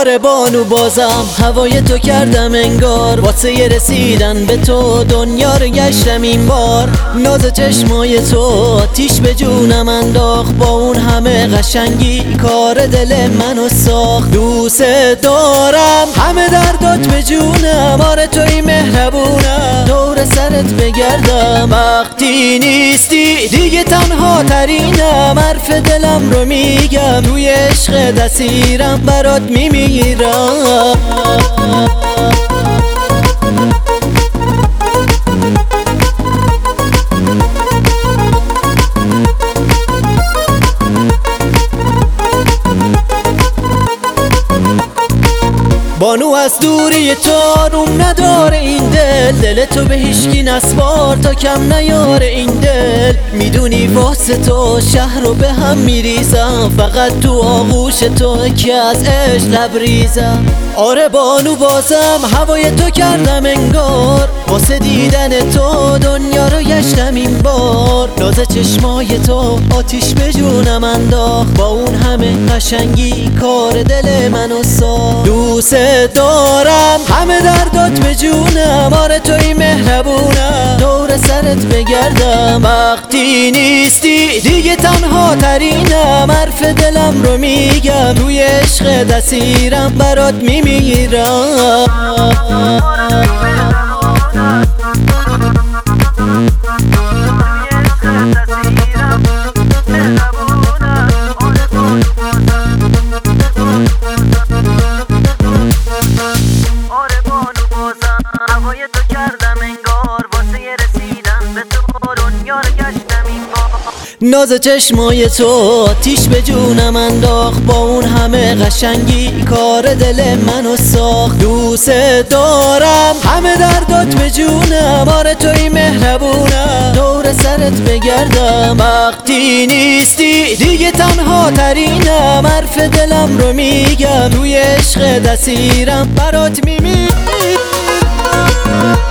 آره بانو بازم هوای تو کردم انگار، واسه یه رسیدن به تو دنیا رو گشتم این بار. ناز چشمای تو آتیش به جونم انداخت، با اون همه قشنگی کار دل منو ساخت. دوست دارم همه دردات به جونم، آره توی مهربونم، دور سرت بگردم وقتی نیستی دیگه تنها ترینم. حرف دلم رو میگم، توی عشق دسیرم برات میمیرم. بانو از دوری تو آروم نداره این دل تو به هیچکی نسپار تا کم نیاره این دل. میدونی واسه تو شهر رو به هم میریزم، فقط تو آغوش تو که از عشق لبریزم. آره بانو بازم هوای تو کردم انگار، واسه دیدن تو دنیا رو گشتم این بار. ناز چشمای تو آتیش به جونم انداخت، با اون همه قشنگی کار دل منو ساخت. دوست دارم همه دردات به جونم، آره توی مهربونم، دور سرت بگردم وقتی نیستی دیگه تنها ترینم. حرف دلم رو میگم، توی عشق دسیرم برات میمیرم. هوای تو کردم انگار، واسه یه رسیدن به تو دنیا رو گشتم این بار. ناز چشمای تو آتیش به جونم انداخت، با اون همه قشنگی کار دل منو ساخت. دوست دارم همه دردات به جونم، آره توی مهربونم، دور سرت بگردم وقتی نیستی دیگه تنها ترینم. حرف دلم رو میگم، توی عشق دسیرم برات میمیرم.